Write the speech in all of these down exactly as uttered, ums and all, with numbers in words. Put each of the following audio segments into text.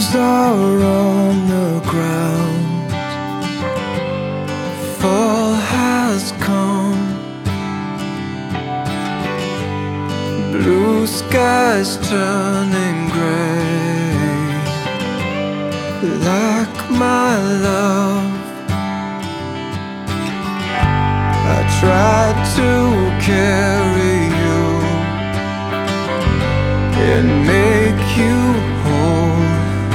Leaves are on the ground. Fall has come. Blue skies turning gray. Like my love, I tried to carry you and make you whole,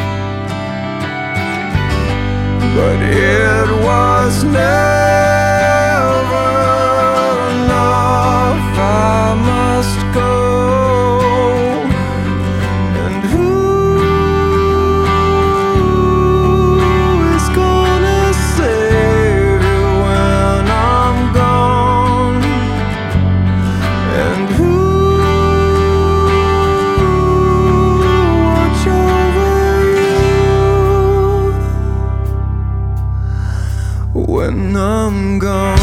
but it was never enough. I must go. And who is gonna save you when I'm gone? And who watch over you when I'm gone?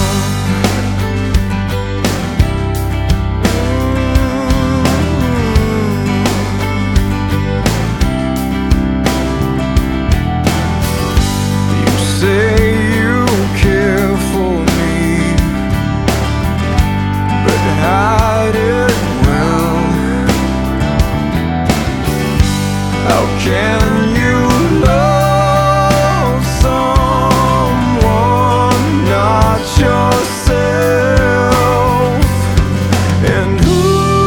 Say you care for me, but hide it well. How can you love someone not yourself? And who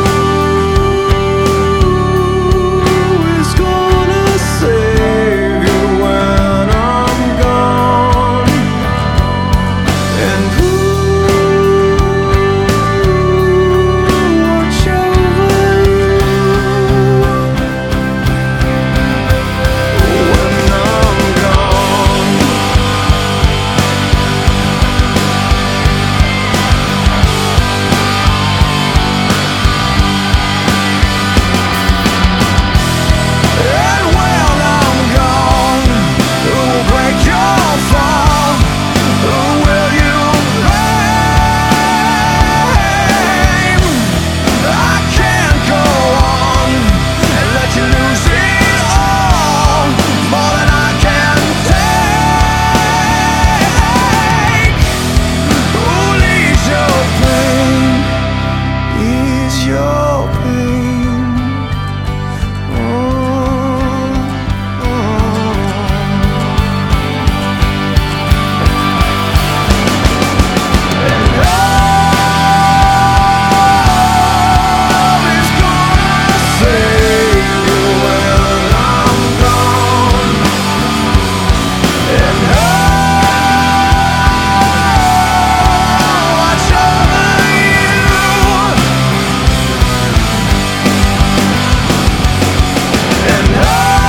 is gonna save you when I'm gone? And who watch over you when I'm gone? And when I'm gone, who will break your fall? Who will you blame? I can't go on and let you lose it all, more than I can take. Who leaves your pain? Ease your pain. Oh, oh. And love is gonna save you when I'm gone. And I'll watch over you. And I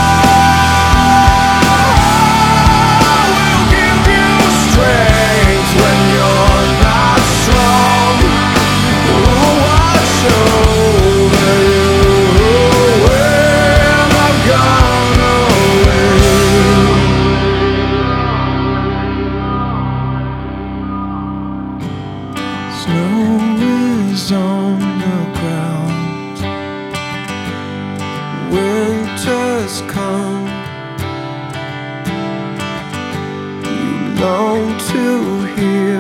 will give you strength when you're not strong. We'll watch over you when I've gone away. Snow is on the ground. Winter's come. You long to hear